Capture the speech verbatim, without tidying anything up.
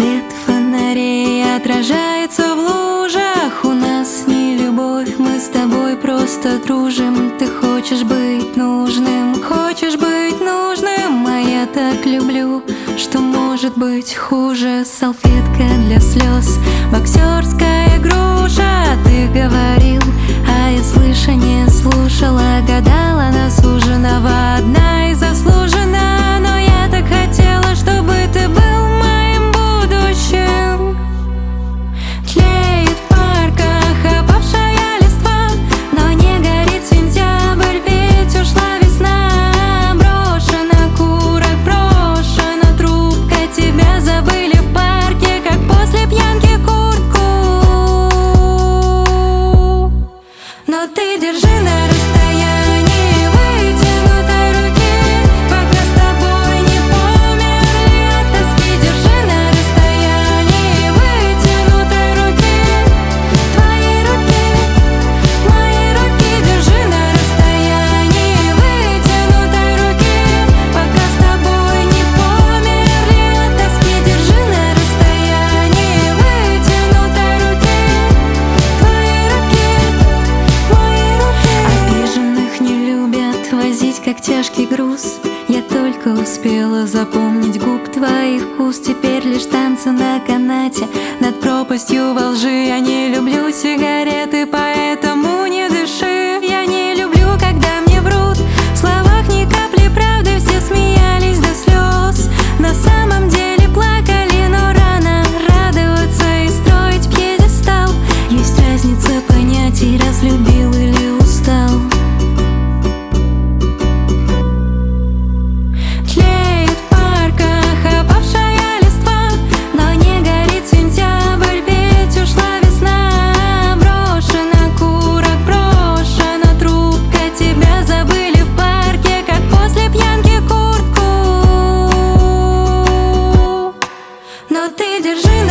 Свет фонарей отражается в лужах. У нас не любовь, мы с тобой просто дружим. Ты хочешь быть нужным, хочешь быть нужным, а я так люблю, что может быть хуже. Салфетка для слез, боксерская груша. Ты говорил, а я слыша не слушала. Гадала, насуженного одна и заслужена. Но я так хотела, чтобы ты был моим будущим. Тлеет в парках опавшая листва, но не горит сентябрь, ведь ушла весна. Брошена курок, брошена трубка, тебя забыли в парке, как после пьянки куртку. Но ты держи на расстоянии вытянутой руки, пока с тобой не померли от тоски. Держи на расстоянии вытянутой руки, твои руки, мои руки. Держи на расстоянии вытянутой руки, пока с тобой не померли от тоски. Держи на расстоянии вытянутой руки, твои руки, мои руки. Обиженных не любят возить, как тяжкий груз. Я только успела запомнить губ твоих вкус. Теперь лишь танцы на канате над пропастью во лжи. Я не люблю сигареты, поэтому не дыши. Я не люблю, когда мне врут, в словах ни капли правды. Все смеялись до слез, на самом деле плакали. Но рано радоваться и строить пьедестал. Есть разница понятий, разлюбил или устал. Тлеет в парках опавшая листва, но не горит сентябрь, ведь ушла весна. Брошена курок, брошена трубка, тебя забыли в парке, как после пьянки куртку. Но ты держи